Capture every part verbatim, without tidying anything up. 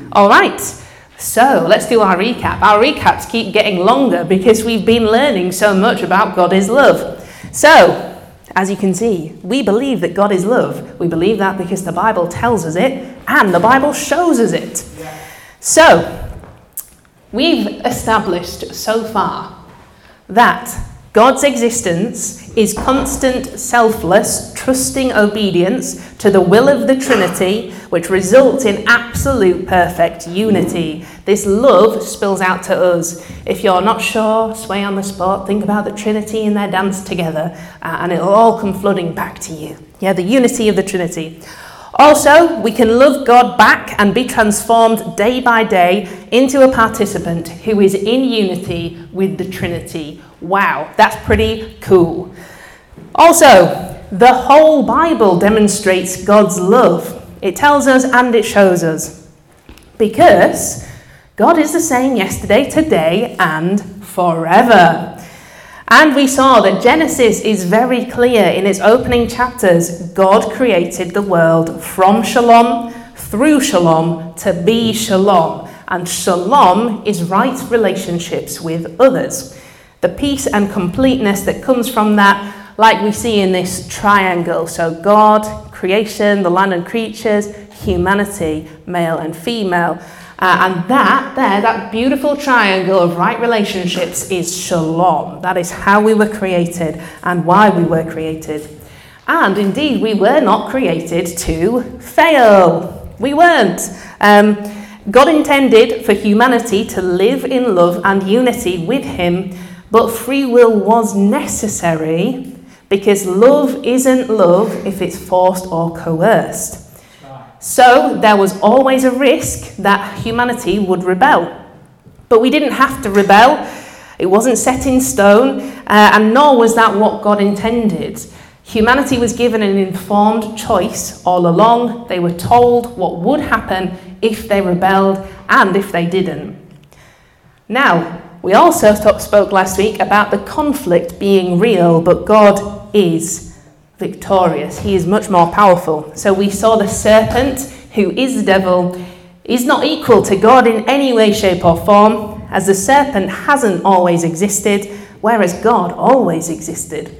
All right, so let's do our recap. Our recaps keep getting longer because we've been learning so much about God is love. So, as you can see, we believe that God is love. We believe that because the Bible tells us it and the Bible shows us it. So, we've established so far that God's existence is constant, selfless, trusting obedience to the will of the Trinity, which results in absolute perfect unity. This love spills out to us. If you're not sure, sway on the spot, think about the Trinity and their dance together, uh, and it'll all come flooding back to you. Yeah, the unity of the Trinity. Also, we can love God back and be transformed day by day into a participant who is in unity with the Trinity. Wow, that's pretty cool. Also, the whole Bible demonstrates God's love. It tells us and it shows us. Because God is the same yesterday, today, and forever. And we saw that Genesis is very clear in its opening chapters. God created the world from shalom, through shalom, to be shalom. And shalom is right relationships with others. The peace and completeness that comes from that, like we see in this triangle. So God, creation, the land and creatures, humanity, male and female. Uh, and that there, that beautiful triangle of right relationships is shalom. That is how we were created and why we were created. And indeed, we were not created to fail. We weren't. Um, God intended for humanity to live in love and unity with him, but free will was necessary because love isn't love if it's forced or coerced. So there was always a risk that humanity would rebel. But we didn't have to rebel. It wasn't set in stone, uh, and nor was that what God intended. Humanity was given an informed choice all along. They were told what would happen if they rebelled and if they didn't. Now, we also spoke last week about the conflict being real, but God is victorious. He is much more powerful. So we saw the serpent, who is the devil, is not equal to God in any way, shape or form, as the serpent hasn't always existed, whereas God always existed.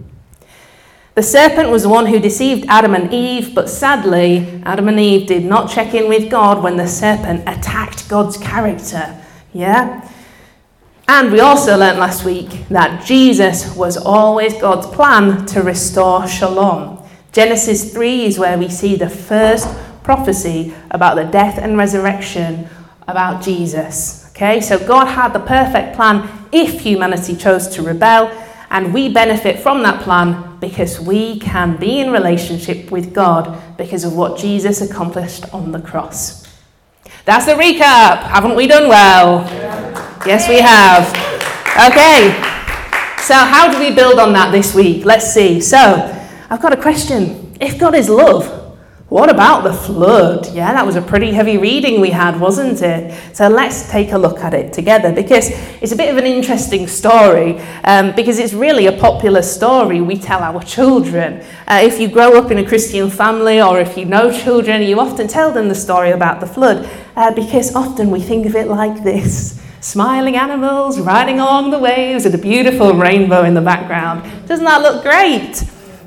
The serpent was the one who deceived Adam and Eve, but sadly, Adam and Eve did not check in with God when the serpent attacked God's character. Yeah? And we also learnt last week that Jesus was always God's plan to restore shalom. Genesis three is where we see the first prophecy about the death and resurrection about Jesus. Okay, so God had the perfect plan if humanity chose to rebel, and we benefit from that plan because we can be in relationship with God because of what Jesus accomplished on the cross. That's the recap. Haven't we done well? Yeah. Yes, we have. Okay, so how do we build on that this week? Let's see. So, I've got a question. If God is love, what about the flood? Yeah, that was a pretty heavy reading we had, wasn't it? So let's take a look at it together, because it's a bit of an interesting story, um, because it's really a popular story we tell our children. Uh, if you grow up in a Christian family, or if you know children, you often tell them the story about the flood, uh, because often we think of it like this. Smiling animals riding along the waves with a beautiful rainbow in the background. Doesn't that look great?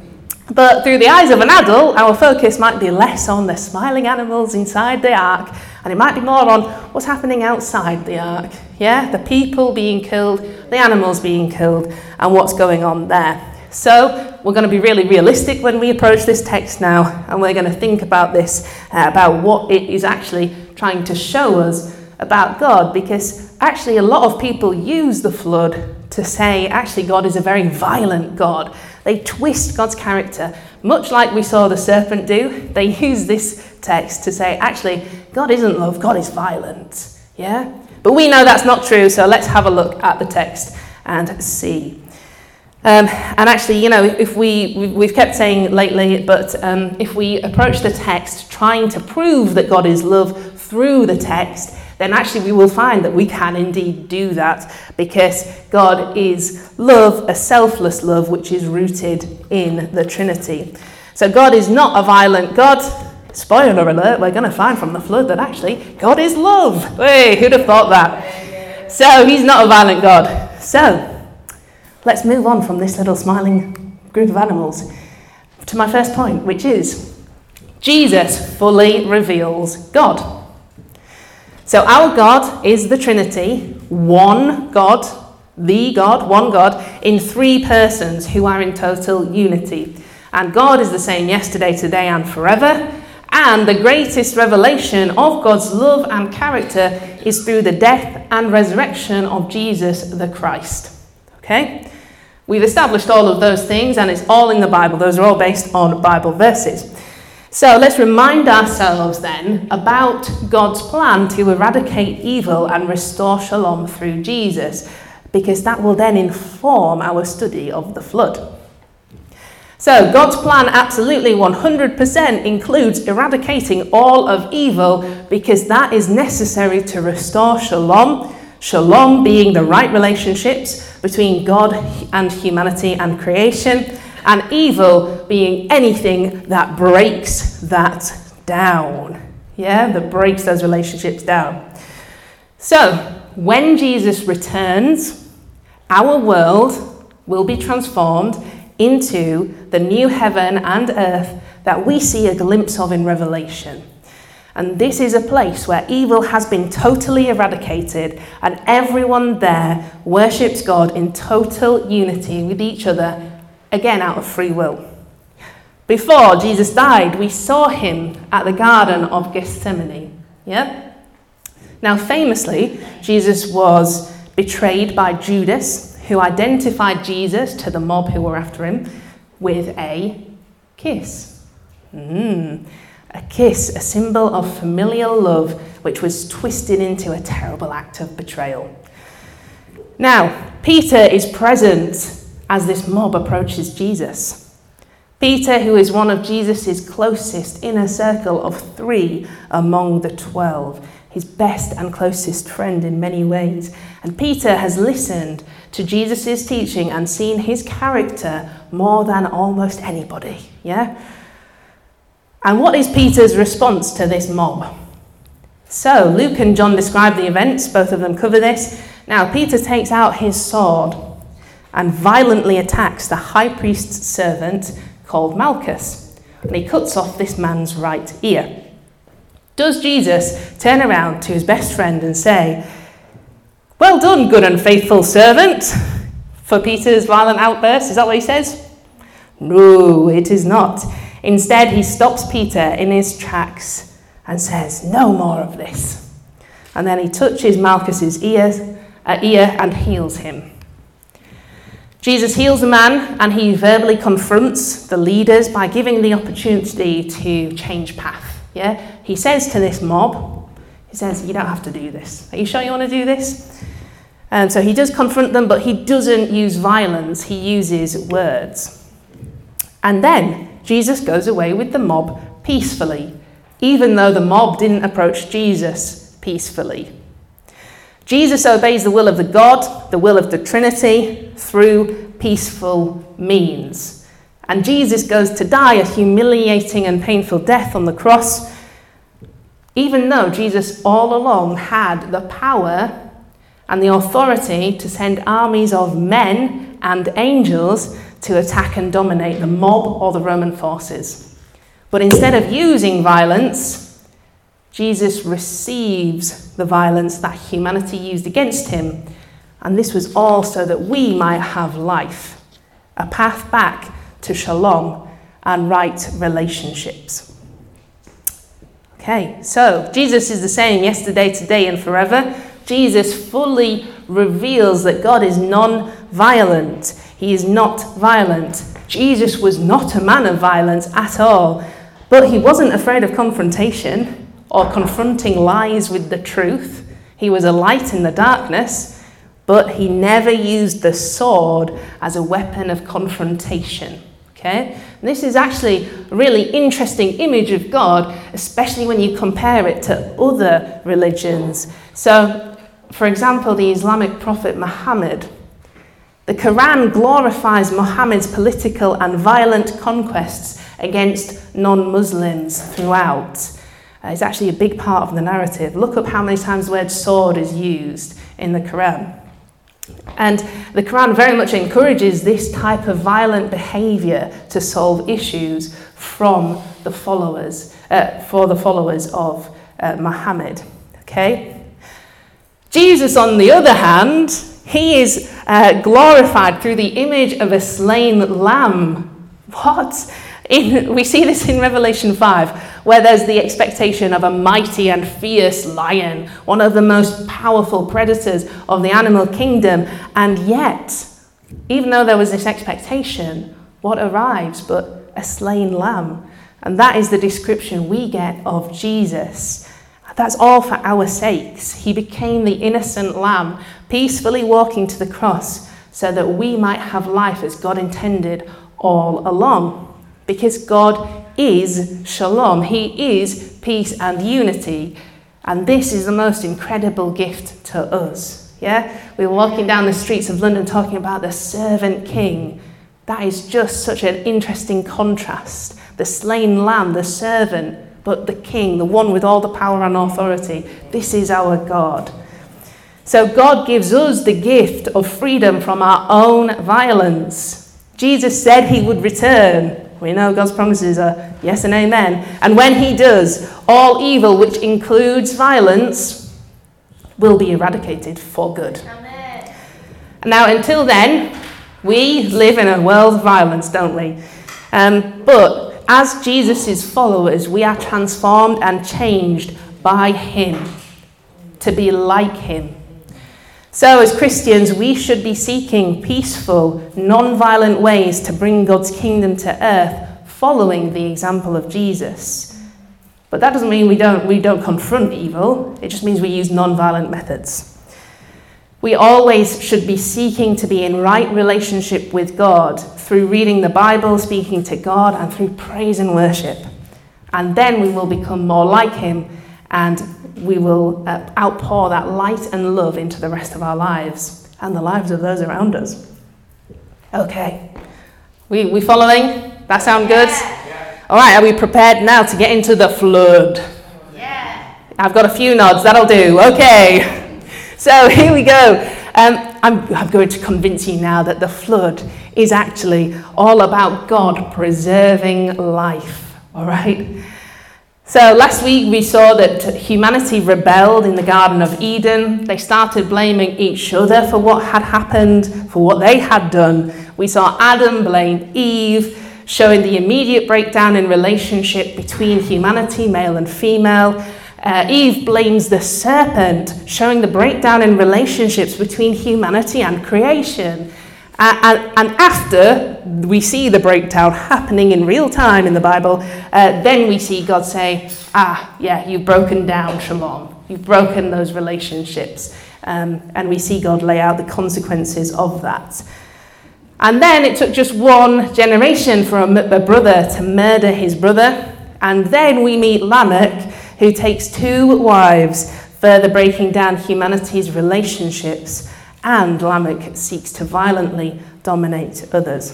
But through the eyes of an adult, our focus might be less on the smiling animals inside the ark, and it might be more on what's happening outside the ark. Yeah, the people being killed, the animals being killed, and what's going on there. So we're going to be really realistic when we approach this text now, and we're going to think about this, uh, about what it is actually trying to show us about God, because actually a lot of people use the flood to say, actually, God is a very violent God. They twist God's character, much like we saw the serpent do. They use this text to say, actually, God isn't love, God is violent. Yeah? But we know that's not true, so let's have a look at the text and see. Um, and actually, you know, if we, we've kept saying lately, but um, if we approach the text trying to prove that God is love through the text, then actually we will find that we can indeed do that, because God is love, a selfless love, which is rooted in the Trinity. So God is not a violent God. Spoiler alert, we're going to find from the flood that actually God is love. Hey, who'd have thought that? So he's not a violent God. So let's move on from this little smiling group of animals to my first point, which is Jesus fully reveals God. So our God is the Trinity, one God, the God, one God, in three persons who are in total unity. And God is the same yesterday, today, and forever. And the greatest revelation of God's love and character is through the death and resurrection of Jesus the Christ. Okay? We've established all of those things, and it's all in the Bible. Those are all based on Bible verses. So let's remind ourselves then about God's plan to eradicate evil and restore shalom through Jesus, because that will then inform our study of the flood. So God's plan absolutely one hundred percent includes eradicating all of evil, because that is necessary to restore shalom. Shalom being the right relationships between God and humanity and creation, and evil being anything that breaks that down. Yeah, that breaks those relationships down. So when Jesus returns, our world will be transformed into the new heaven and earth that we see a glimpse of in Revelation. And this is a place where evil has been totally eradicated, and everyone there worships God in total unity with each other, again out of free will. Before Jesus died, we saw him at the Garden of Gethsemane. Yeah? Now, famously, Jesus was betrayed by Judas, who identified Jesus to the mob who were after him with a kiss. Mm. A kiss, a symbol of familial love, which was twisted into a terrible act of betrayal. Now, Peter is present as this mob approaches Jesus. Peter, who is one of Jesus' closest inner circle of three among the twelve, his best and closest friend in many ways. And Peter has listened to Jesus' teaching and seen his character more than almost anybody. Yeah? And what is Peter's response to this mob? So, Luke and John describe the events, both of them cover this. Now, Peter takes out his sword and violently attacks the high priest's servant called Malchus, and he cuts off this man's right ear. Does Jesus turn around to his best friend and say, "Well done, good and faithful servant," for Peter's violent outburst? Is that what he says? No, it is not. Instead, he stops Peter in his tracks and says, "No more of this." And then he touches Malchus's ears, uh, ear and heals him. Jesus heals the man, and he verbally confronts the leaders by giving the opportunity to change path. Yeah, he says to this mob, he says, "You don't have to do this. Are you sure you want to do this?" And so he does confront them, but he doesn't use violence. He uses words. And then Jesus goes away with the mob peacefully, even though the mob didn't approach Jesus peacefully. Jesus obeys the will of the God, the will of the Trinity, through peaceful means. And Jesus goes to die a humiliating and painful death on the cross, even though Jesus all along had the power and the authority to send armies of men and angels to attack and dominate the mob or the Roman forces. But instead of using violence, Jesus receives the violence that humanity used against him. And this was all so that we might have life, a path back to shalom and right relationships. Okay, so Jesus is the same yesterday, today, and forever. Jesus fully reveals that God is non-violent. He is not violent. Jesus was not a man of violence at all, but he wasn't afraid of confrontation or confronting lies with the truth. He was a light in the darkness, but he never used the sword as a weapon of confrontation. Okay? And this is actually a really interesting image of God, especially when you compare it to other religions. So, for example, the Islamic prophet Muhammad. The Quran glorifies Muhammad's political and violent conquests against non-Muslims throughout. Uh, it's actually a big part of the narrative. Look up how many times the word sword is used in the Quran. And the Quran very much encourages this type of violent behaviour to solve issues from the followers, uh, for the followers of uh, Muhammad. Okay? Jesus, on the other hand, he is uh, glorified through the image of a slain lamb. What? In, we see this in Revelation five, where there's the expectation of a mighty and fierce lion, one of the most powerful predators of the animal kingdom. And yet, even though there was this expectation, what arrives but a slain lamb? And that is the description we get of Jesus. That's all for our sakes. He became the innocent lamb, peacefully walking to the cross so that we might have life as God intended all along. Because God is shalom. He is peace and unity. And this is the most incredible gift to us. Yeah? We were walking down the streets of London talking about the servant king. That is just such an interesting contrast. The slain lamb, the servant, but the king, the one with all the power and authority. This is our God. So God gives us the gift of freedom from our own violence. Jesus said he would return. We know God's promises are yes and amen. And when he does, all evil, which includes violence, will be eradicated for good. Amen. Now, until then, we live in a world of violence, don't we? Um, but as Jesus' followers, we are transformed and changed by him to be like him. So as Christians, we should be seeking peaceful, non-violent ways to bring God's kingdom to earth, following the example of Jesus. But that doesn't mean we don't, we don't confront evil. It just means we use non-violent methods. We always should be seeking to be in right relationship with God through reading the Bible, speaking to God, and through praise and worship. And then we will become more like him, and we will uh, outpour that light and love into the rest of our lives and the lives of those around us. Okay. We, we following? That sound good? Yeah. All right, are we prepared now to get into the flood? Yeah. I've got a few nods, that'll do. Okay. So here we go. Um, I'm, I'm going to convince you now that the flood is actually all about God preserving life. All right? So last week we saw that humanity rebelled in the Garden of Eden. They started blaming each other for what had happened, for what they had done. We saw Adam blame Eve, showing the immediate breakdown in relationship between humanity, male and female. Uh, Eve blames the serpent, showing the breakdown in relationships between humanity and creation. Uh, and, and after we see the breakdown happening in real time in the Bible, uh, then we see God say, ah, yeah, you've broken down shalom. You've broken those relationships. Um, and we see God lay out the consequences of that. And then it took just one generation for a, a brother to murder his brother. And then we meet Lamech, who takes two wives, further breaking down humanity's relationships. And Lamech seeks to violently dominate others.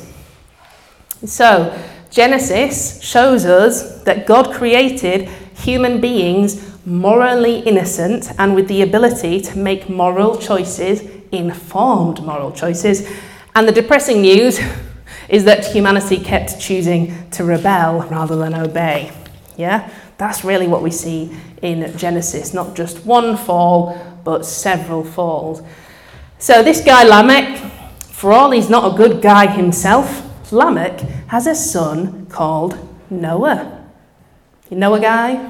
So, Genesis shows us that God created human beings morally innocent and with the ability to make moral choices, informed moral choices. And the depressing news is that humanity kept choosing to rebel rather than obey. Yeah? That's really what we see in Genesis. Not just one fall, but several falls. So this guy Lamech, for all he's not a good guy himself, Lamech has a son called Noah. You know a guy?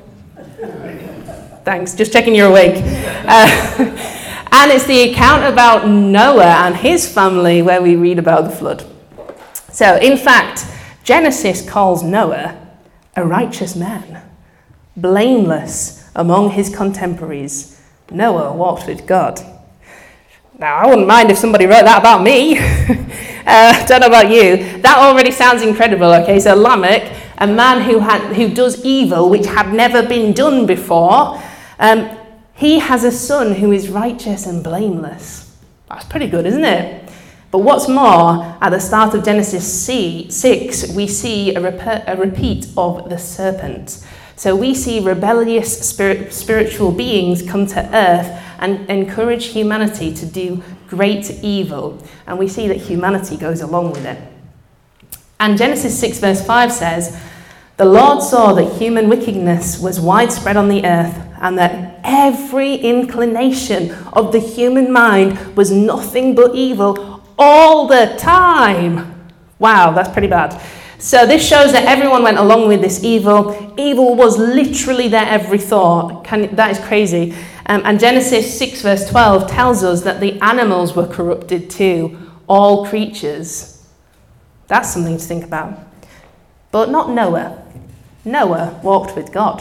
Thanks, just checking you're awake. Uh, and it's the account about Noah and his family where we read about the flood. So in fact, Genesis calls Noah a righteous man, blameless among his contemporaries. Noah walked with God. Now, I wouldn't mind if somebody wrote that about me. uh, don't know about you. That already sounds incredible, okay? So Lamech, a man who had who does evil which had never been done before, um, he has a son who is righteous and blameless. That's pretty good, isn't it? But what's more, at the start of Genesis six, we see a, rep- a repeat of the serpent. So we see rebellious spirit, spiritual beings come to earth and encourage humanity to do great evil. And we see that humanity goes along with it. And Genesis six verse five says, "The Lord saw that human wickedness was widespread on the earth, and that every inclination of the human mind was nothing but evil all the time." Wow, that's pretty bad. So this shows that everyone went along with this evil. Evil was literally their every thought. Can, that is crazy. Um, and Genesis six verse twelve tells us that the animals were corrupted too, all creatures. That's something to think about. But not Noah. Noah walked with God.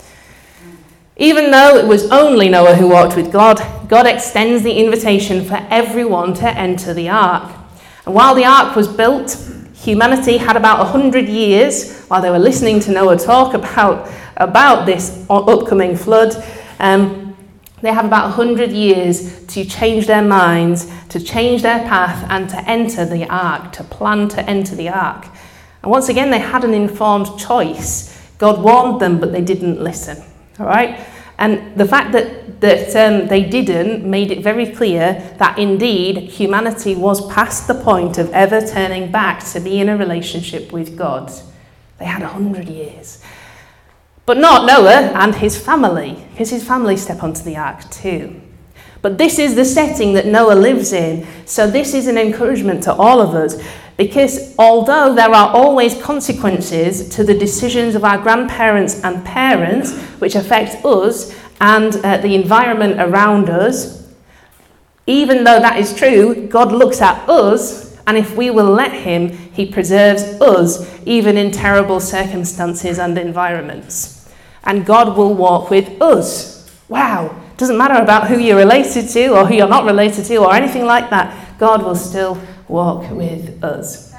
Even though it was only Noah who walked with God, God extends the invitation for everyone to enter the ark. And while the ark was built, humanity had about one hundred years, while they were listening to Noah talk about, about this upcoming flood, um, they have about one hundred years to change their minds, to change their path, and to enter the ark, to plan to enter the ark. And once again, they had an informed choice. God warned them, but they didn't listen. All right? And the fact that, that um, they didn't made it very clear that indeed humanity was past the point of ever turning back to be in a relationship with God. They had a hundred years. But not Noah and his family, because his family step onto the ark too. But this is the setting that Noah lives in. So this is an encouragement to all of us. Because although there are always consequences to the decisions of our grandparents and parents, which affect us and uh, the environment around us, even though that is true, God looks at us, and if we will let him, he preserves us, even in terrible circumstances and environments. And God will walk with us. Wow! Doesn't matter about who you're related to or who you're not related to or anything like that. God will still walk with us.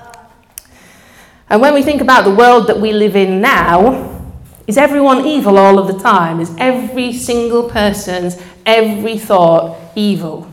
And when we think about the world that we live in now, is everyone evil all of the time? Is every single person's every thought evil?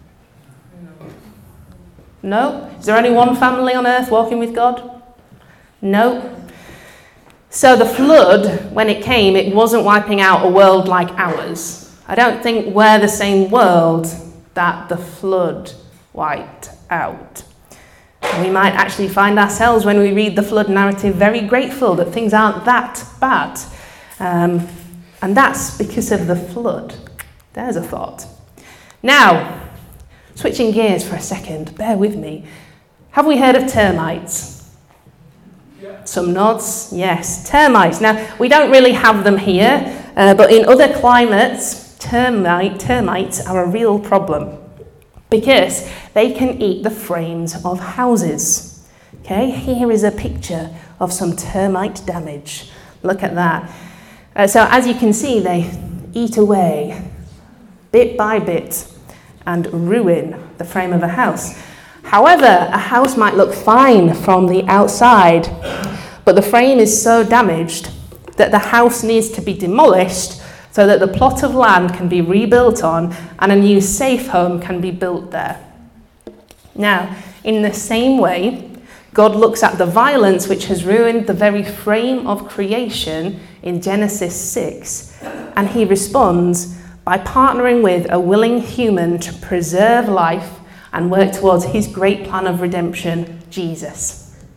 No? Is there only one family on earth walking with God? No. So the flood, when it came, it wasn't wiping out a world like ours. I don't think we're the same world that the flood wiped out. We might actually find ourselves, when we read the flood narrative, very grateful that things aren't that bad. Um, and that's because of the flood. There's a thought. Now, switching gears for a second, bear with me. Have we heard of termites? Yeah. Some nods, yes. Termites. Now, we don't really have them here, uh, but in other climates, termite, termites are a real problem, because they can eat the frames of houses. Okay, here is a picture of some termite damage. Look at that. Uh, so as you can see, they eat away bit by bit and ruin the frame of a house. However, a house might look fine from the outside, but the frame is so damaged that the house needs to be demolished so that the plot of land can be rebuilt on and a new safe home can be built there. Now, in the same way, God looks at the violence which has ruined the very frame of creation in Genesis six, and he responds by partnering with a willing human to preserve life and work towards his great plan of redemption, Jesus.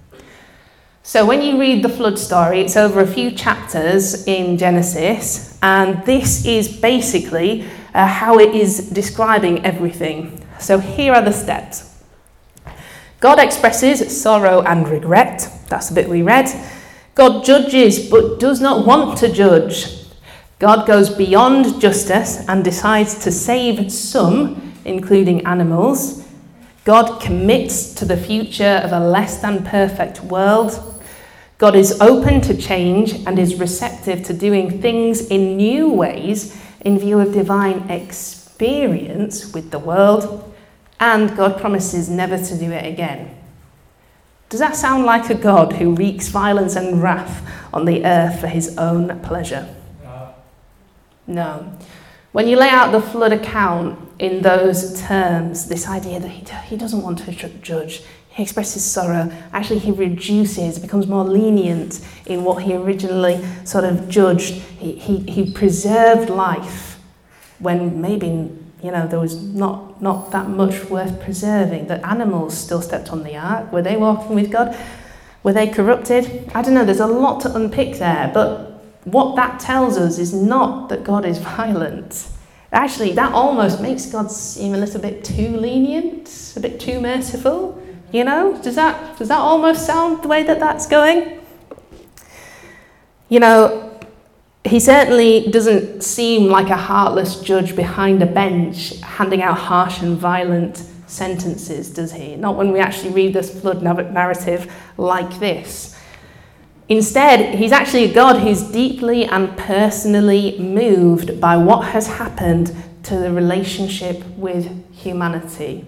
So when you read the flood story, it's over a few chapters in Genesis, and this is basically uh, how it is describing everything. So here are the steps. God expresses sorrow and regret. That's the bit we read. God judges but does not want to judge. God goes beyond justice and decides to save some, including animals. God commits to the future of a less than perfect world. God is open to change and is receptive to doing things in new ways in view of divine experience with the world. And God promises never to do it again. Does that sound like a God who wreaks violence and wrath on the earth for his own pleasure? No. No. When you lay out the flood account in those terms, this idea that he, he doesn't want to judge, he expresses sorrow, actually he reduces, becomes more lenient in what he originally sort of judged. He, he, he preserved life when maybe, you know, there was not, not that much worth preserving. The animals still stepped on the ark. Were they walking with God? Were they corrupted? I don't know, there's a lot to unpick there, but what that tells us is not that God is violent. Actually, that almost makes God seem a little bit too lenient, a bit too merciful. You know, does that does that almost sound the way that that's going? You know, he certainly doesn't seem like a heartless judge behind a bench handing out harsh and violent sentences, does he? Not when we actually read this flood narrative like this. Instead, he's actually a God who's deeply and personally moved by what has happened to the relationship with humanity.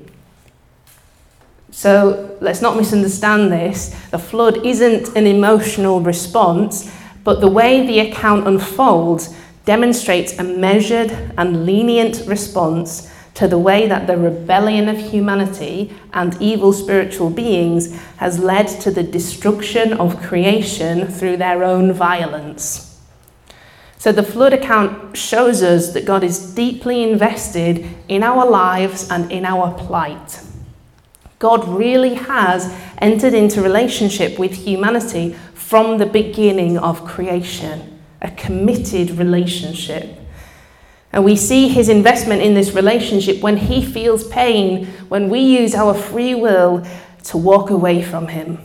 So let's not misunderstand this. The flood isn't an emotional response, but the way the account unfolds demonstrates a measured and lenient response to the way that the rebellion of humanity and evil spiritual beings has led to the destruction of creation through their own violence. So the flood account shows us that God is deeply invested in our lives and in our plight. God really has entered into relationship with humanity from the beginning of creation, a committed relationship. And we see his investment in this relationship when he feels pain, when we use our free will to walk away from him.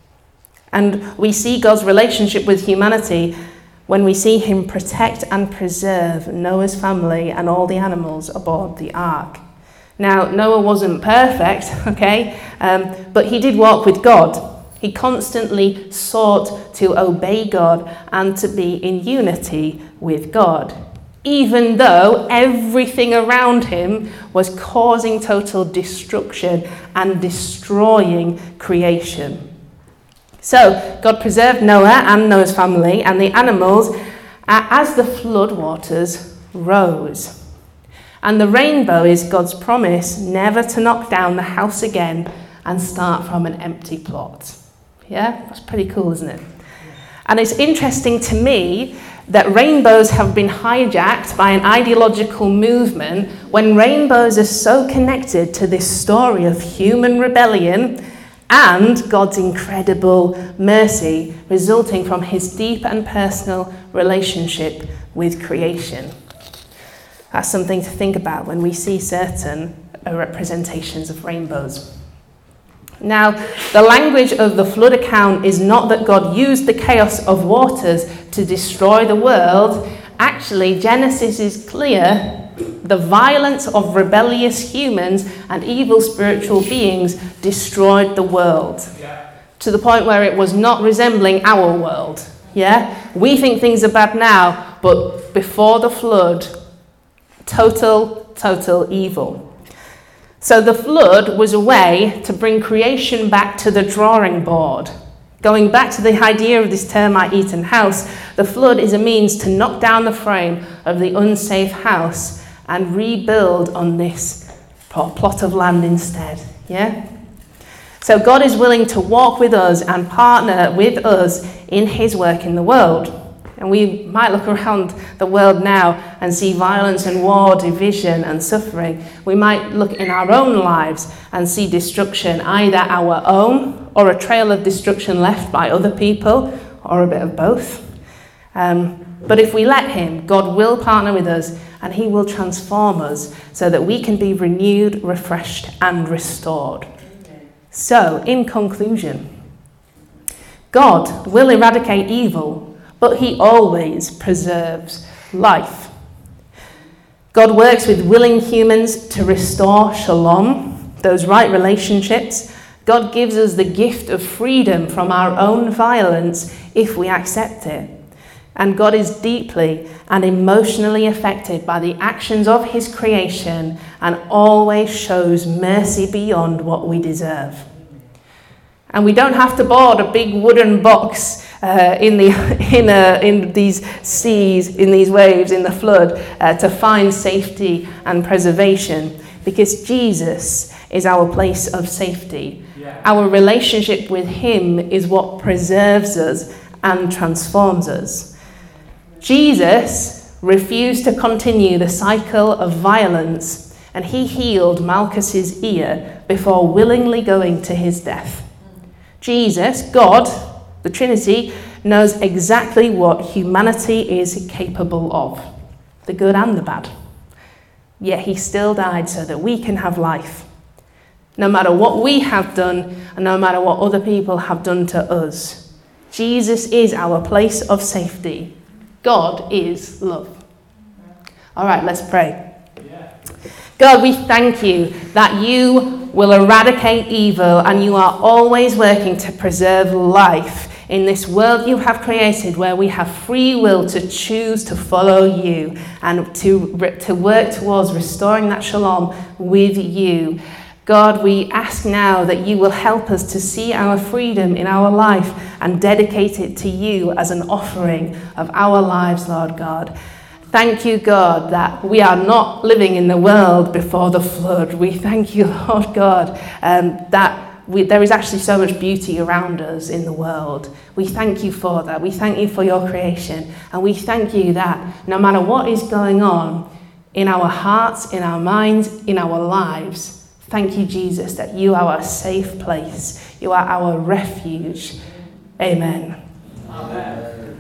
And we see God's relationship with humanity when we see him protect and preserve Noah's family and all the animals aboard the ark. Now, Noah wasn't perfect, okay, um, but he did walk with God. He constantly sought to obey God and to be in unity with God, even though everything around him was causing total destruction and destroying creation. So, God preserved Noah and Noah's family and the animals as the flood waters rose. And the rainbow is God's promise never to knock down the house again and start from an empty plot. Yeah, that's pretty cool, isn't it? And it's interesting to me that rainbows have been hijacked by an ideological movement when rainbows are so connected to this story of human rebellion and God's incredible mercy resulting from his deep and personal relationship with creation. That's something to think about when we see certain representations of rainbows. Now, the language of the flood account is not that God used the chaos of waters to destroy the world. Actually, Genesis is clear. The violence of rebellious humans and evil spiritual beings destroyed the world, yeah, to the point where it was not resembling our world. Yeah, we think things are bad now, but before the flood, total, total evil. So the flood was a way to bring creation back to the drawing board. Going back to the idea of this termite-eaten house, the flood is a means to knock down the frame of the unsafe house and rebuild on this plot of land instead. Yeah? So God is willing to walk with us and partner with us in his work in the world. And we might look around the world now and see violence and war, division and suffering. We might look in our own lives and see destruction, either our own or a trail of destruction left by other people, or a bit of both. Um, but if we let him, God will partner with us and he will transform us so that we can be renewed, refreshed and restored. So, in conclusion, God will eradicate evil, but he always preserves life. God works with willing humans to restore shalom, those right relationships. God gives us the gift of freedom from our own violence if we accept it. And God is deeply and emotionally affected by the actions of his creation and always shows mercy beyond what we deserve. And we don't have to board a big wooden box uh, in the in uh, in these seas, in these waves, in the flood, uh, to find safety and preservation, because Jesus is our place of safety. Yeah. Our relationship with him is what preserves us and transforms us. Jesus refused to continue the cycle of violence, and he healed Malchus's ear before willingly going to his death. Jesus, God, the Trinity, knows exactly what humanity is capable of, the good and the bad. Yet he still died so that we can have life. No matter what we have done, and no matter what other people have done to us, Jesus is our place of safety. God is love. All right, let's pray. God, we thank you that you will eradicate evil, and you are always working to preserve life in this world you have created, where we have free will to choose to follow you and to, to work towards restoring that shalom with you. God, we ask now that you will help us to see our freedom in our life and dedicate it to you as an offering of our lives, Lord God. Thank you, God, that we are not living in the world before the flood. We thank you, Lord God, um, that we, there is actually so much beauty around us in the world. We thank you for that. We thank you for your creation. And we thank you that no matter what is going on in our hearts, in our minds, in our lives, thank you, Jesus, that you are a safe place. You are our refuge. Amen. Amen.